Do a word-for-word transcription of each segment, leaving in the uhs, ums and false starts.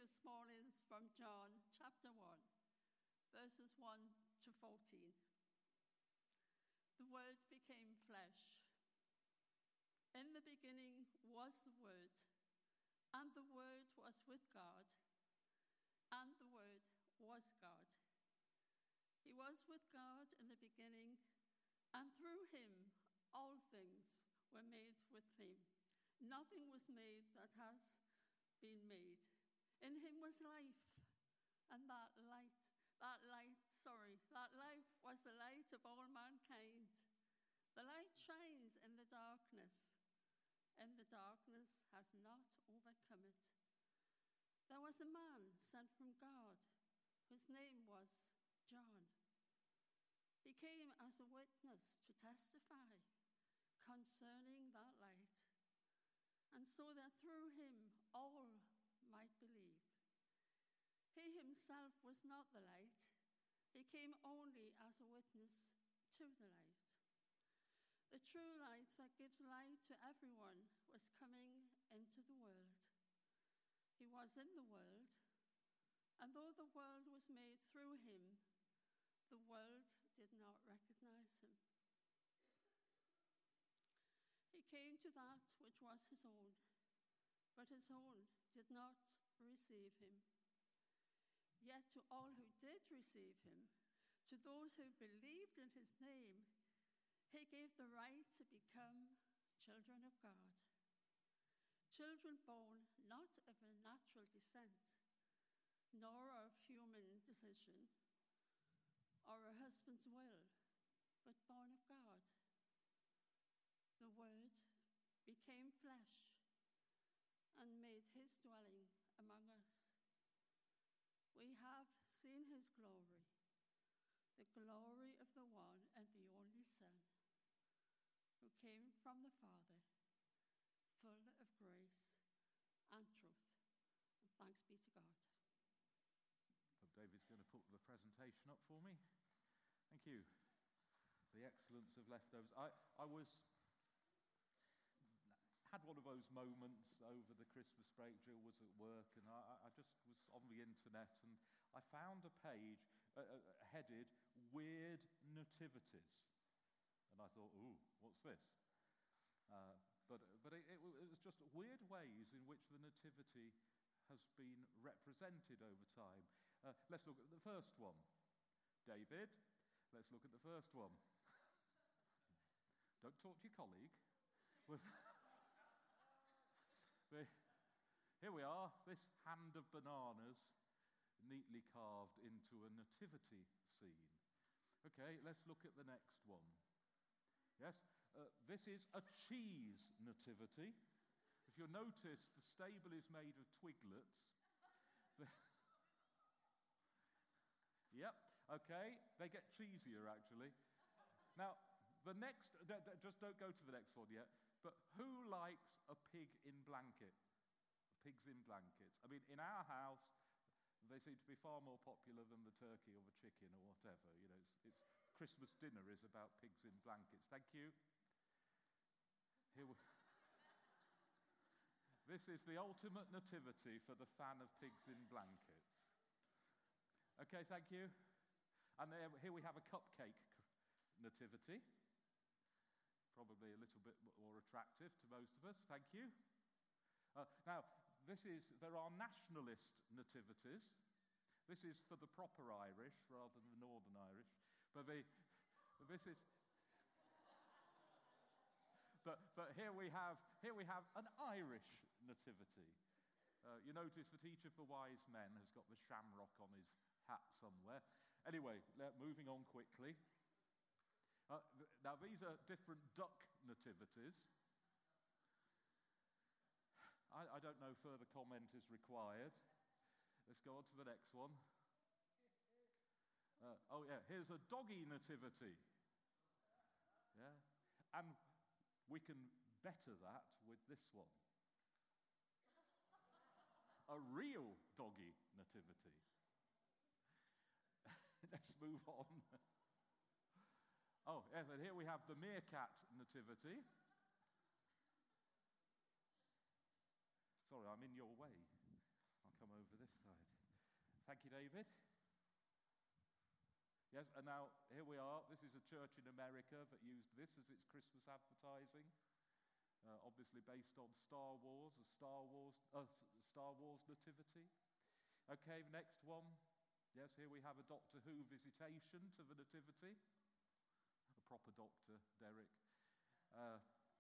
this morning is from John chapter one, verses one to fourteen. The Word became flesh. In the beginning was the Word, and the Word was with God, and the Word was God. He was with God in the beginning, and through him all things were made with him. Nothing was made that has been made. In him was life, and that light, that light, sorry, that life was the light of all mankind. The light shines in the darkness, and the darkness has not overcome it. There was a man sent from God, whose name was John. He came as a witness to testify concerning that light, and so that through him all might believe. He himself was not the light. He came only as a witness to the light. The true light that gives light to everyone was coming into the world. He was in the world, and though the world was made through him, the world did not recognize him. He came to that which was his own, but his own did not receive him. Yet to all who did receive him, to those who believed in his name, he gave the right to become children of God. Children born not of a natural descent, nor of human decision, or a husband's will, but born of God. The Word became flesh and made his dwelling among us. We have seen his glory, the glory of the one and the only Son, who came from the Father, full of grace and truth. And thanks be to God. Well, David's going to put the presentation up for me. Thank you. The excellence of leftovers. I, I was... had one of those moments over the Christmas break. Jill was at work, and I, I just was on the internet, and I found a page uh, uh, headed Weird Nativities. And I thought, ooh, what's this? Uh, but but it, it, it was just weird ways in which the nativity has been represented over time. Uh, let's look at the first one. David, let's look at the first one. Don't talk to your colleague. Here we are, this hand of bananas neatly carved into a nativity scene. Okay, let's look at the next one. Yes, uh, this is a cheese nativity. If you'll notice, the stable is made of twiglets. Yep, okay, they get cheesier actually. Now, the next, d- d- just don't go to the next one yet. But who likes a pig in blanket? Pigs in blankets. I mean, in our house, they seem to be far more popular than the turkey or the chicken or whatever. You know, it's, it's Christmas dinner is about pigs in blankets. Thank you. Here we, this is the ultimate nativity for the fan of pigs in blankets. Okay, thank you. And there, here we have a cupcake nativity. Probably a little bit more attractive to most of us. Thank you. Uh, now, this is, there are nationalist nativities. This is for the proper Irish rather than the Northern Irish. But the, this is, but, but here we have, here we have an Irish nativity. Uh, you notice that each of the wise men has got the shamrock on his hat somewhere. Anyway, moving on quickly. Uh, th- now, these are different duck nativities. I, I don't know, further comment is required. Let's go on to the next one. Uh, oh, yeah, here's a doggy nativity. Yeah, and we can better that with this one. A real doggy nativity. Let's move on. Oh, yeah, and here we have the meerkat nativity. Sorry, I'm in your way. I'll come come over this side. Thank you, David. Yes, and now here we are. This is a church in America that used this as its Christmas advertising, uh, obviously based on Star Wars, a Star Wars, uh, Star Wars nativity. Okay, next one. Yes, here we have a Doctor Who visitation to the nativity. A proper doctor, Derek. Uh,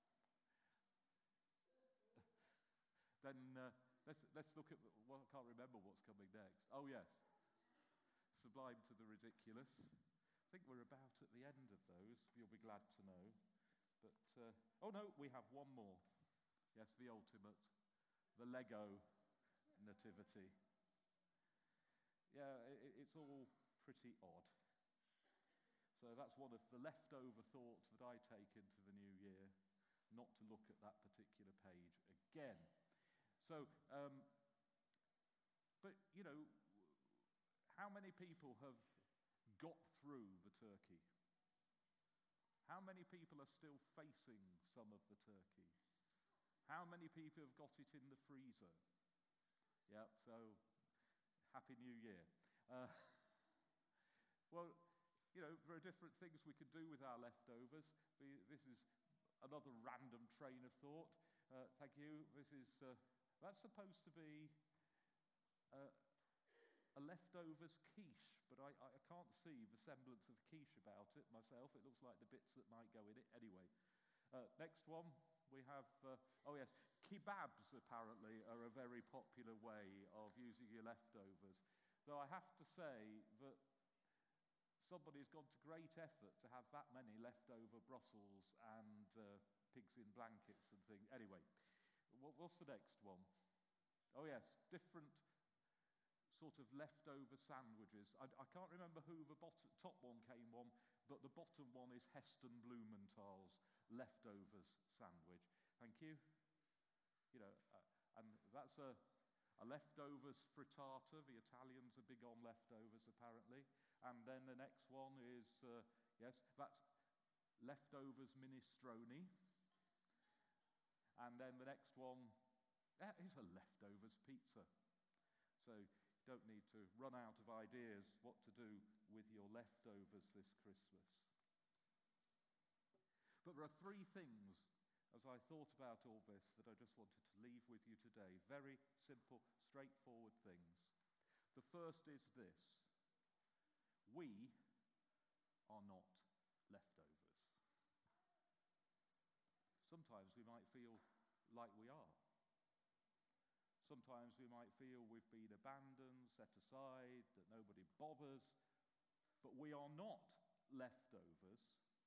then uh, let's let's look at. Well, I can't remember what's coming next. Oh yes. Sublime to the ridiculous. I think we're about at the end of those, you'll be glad to know. But, uh, oh no, we have one more. Yes, the ultimate, the Lego nativity. Yeah, it, it's all pretty odd. So that's one of the leftover thoughts that I take into the new year, not to look at that particular page again. So, um, but, you know, how many people have got through the turkey? How many people are still facing some of the turkey? How many people have got it in the freezer? Yeah, so Happy New Year. Uh, well, you know, there are different things we could do with our leftovers. The, this is another random train of thought. Uh, thank you. This is, uh, that's supposed to be uh, a leftovers quiche, but I, I can't see the semblance of quiche about it myself. It looks like the bits that might go in it. Anyway, uh, next one we have, uh, oh yes, kebabs apparently are a very popular way of using your leftovers. Though I have to say that somebody's gone to great effort to have that many leftover Brussels and uh, pigs in blankets and things. Anyway, what, what's the next one? Oh yes, different sort of leftover sandwiches. I, I can't remember who the bottom, top one came on, but the bottom one is Heston Blumenthal's leftovers sandwich. Thank you. You know, uh, and that's a, a leftovers frittata. The Italians are big on leftovers, apparently. And then the next one is, uh, yes, that's leftovers minestrone. And then the next one, that is a leftovers pizza. So don't need to run out of ideas what to do with your leftovers this Christmas. But there are three things, as I thought about all this, that I just wanted to leave with you today. Very simple, straightforward things. The first is this: we are not leftovers. Sometimes we might feel like we are. Sometimes we might feel we've been abandoned, set aside, that nobody bothers, but we are not leftovers.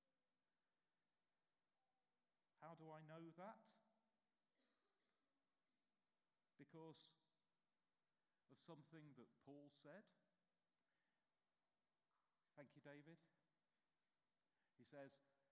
How do I know that? Because of something that Paul said. Thank you, David. He says,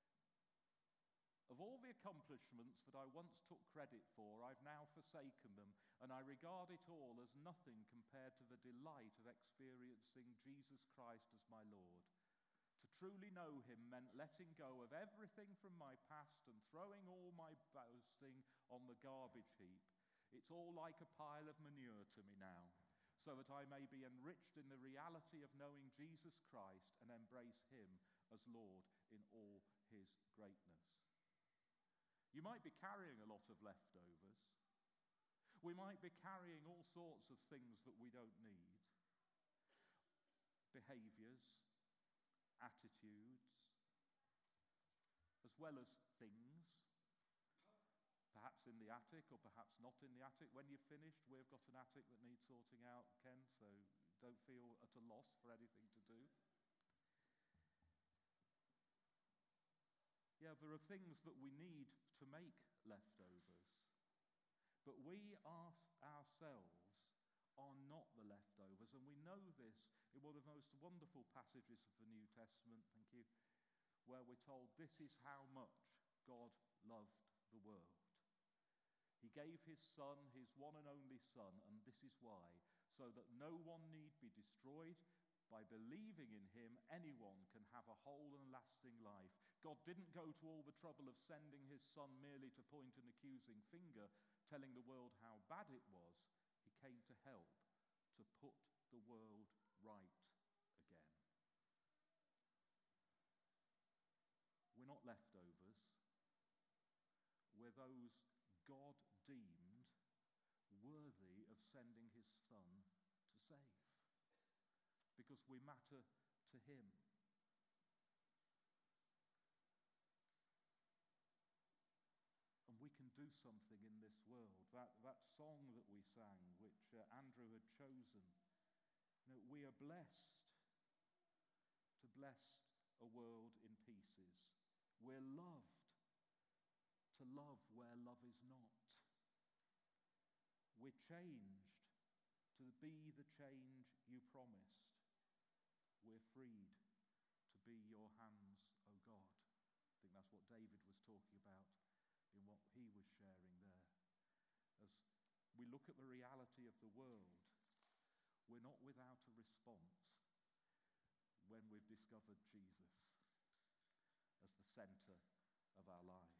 of all the accomplishments that I once took credit for, I've now forsaken them, and I regard it all as nothing compared to the delight of experiencing Jesus Christ as my Lord. To truly know him meant letting go of everything from my past and throwing all my boasting on the garbage heap. It's all like a pile of manure to me now, so that I may be enriched in the reality of knowing Jesus Christ and embrace him as Lord in all his greatness. You might be carrying a lot of leftovers. We might be carrying all sorts of things that we don't need. Behaviors, attitudes, as well as things. Perhaps in the attic or perhaps not in the attic. When you're finished, we've got an attic that needs sorting out, Ken, so don't feel at a loss for anything to do. Yeah, there are things that we need to make leftovers, but we are, ourselves are not the leftovers, and we know this in one of the most wonderful passages of the New Testament, thank you, where we're told this is how much God loved the world. He gave his Son, his one and only Son, and this is why, so that no one need be destroyed. By believing in him, anyone can have a whole and lasting life. God didn't go to all the trouble of sending his Son merely to point an accusing finger, telling the world how bad it was. He came to help the world right again. We're not leftovers. We're those God deemed worthy of sending his Son to save, because we matter to him. And we can do something in this world. That, that song that we sang, which uh, Andrew had chosen, you know, we are blessed to bless a world in pieces. We're loved to love where love is not. We're changed to be the change you promised. We're freed to be your hands, O God. I think that's what David was talking about in what he was sharing there. As we look at the reality of the world, we're not without a response when we've discovered Jesus as the center of our lives.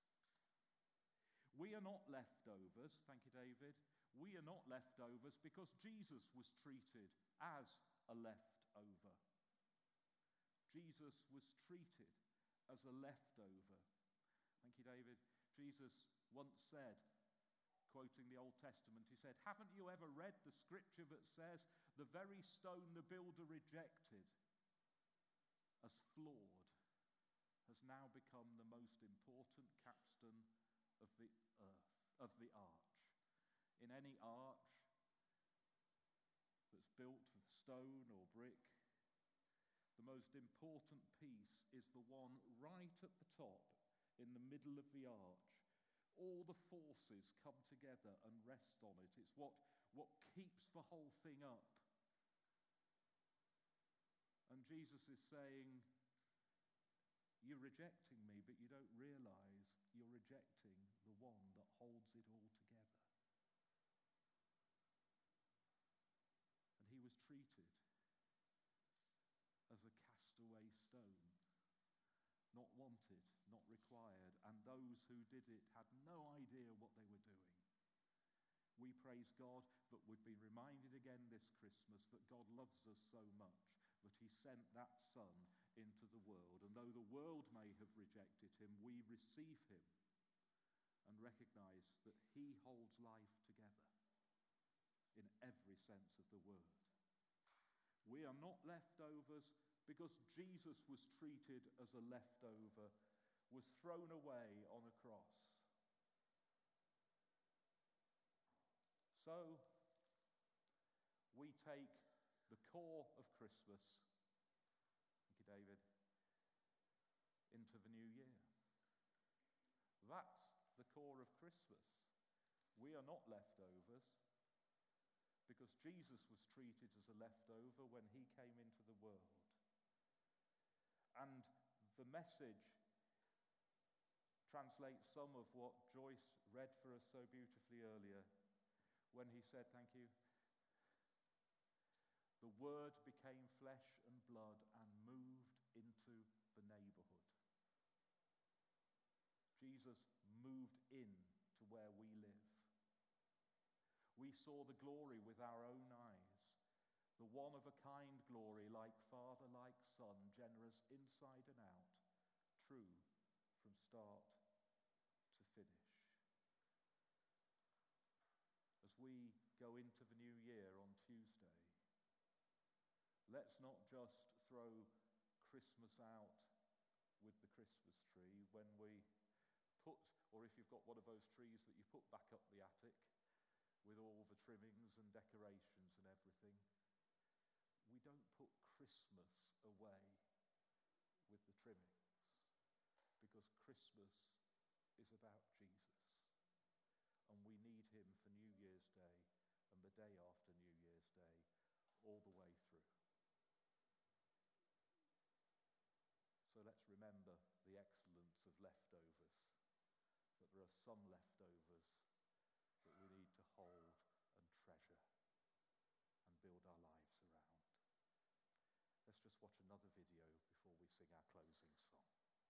We are not leftovers, thank you, David. We are not leftovers because Jesus was treated as a leftover. Jesus was treated as a leftover. Thank you, David. Jesus once said, quoting the Old Testament, he said, "Haven't you ever read the scripture that says, the very stone the builder rejected as flawed has now become the most important capstone of the earth, of the arch. In any arch that's built of stone or brick, the most important piece is the one right at the top, in the middle of the arch. All the forces come together and rest on it. It's what, what keeps the whole thing up. And Jesus is saying, you're rejecting me, but you don't realize you're rejecting the one that holds it all together. And he was treated as a castaway stone, not wanted, not required, and those who did it had no idea what they were doing. We praise God that we've been reminded again this Christmas that God loves us so much that he sent that Son into the world. And though the world may have rejected him, we receive him and recognize that he holds life together in every sense of the word. We are not leftovers because Jesus was treated as a leftover, was thrown away on a cross. So, we take the core of Christmas, thank you, David, into the new year. That's the core of Christmas. We are not leftovers because Jesus was treated as a leftover when he came into the world. And the message translates some of what Joyce read for us so beautifully earlier when he said, thank you, the Word became flesh and blood and moved into the neighborhood. Jesus moved in to where we live. We saw the glory with our own eyes, the one-of-a-kind glory, like Father, like Son, generous inside and out, true from start to finish. As we go into the new year on Tuesday, let's not just throw Christmas out with the Christmas tree when we put, or if you've got one of those trees that you put back up the attic with all the trimmings and decorations and everything. We don't put Christmas away with the trimmings, because Christmas is about Jesus. And we need him for New Year's Day and the day after New Year's Day, all the way through. So let's remember the excellence of leftovers, that there are some leftovers that we need to hold and treasure and build our lives around. Let's just watch another video before we sing our closing song.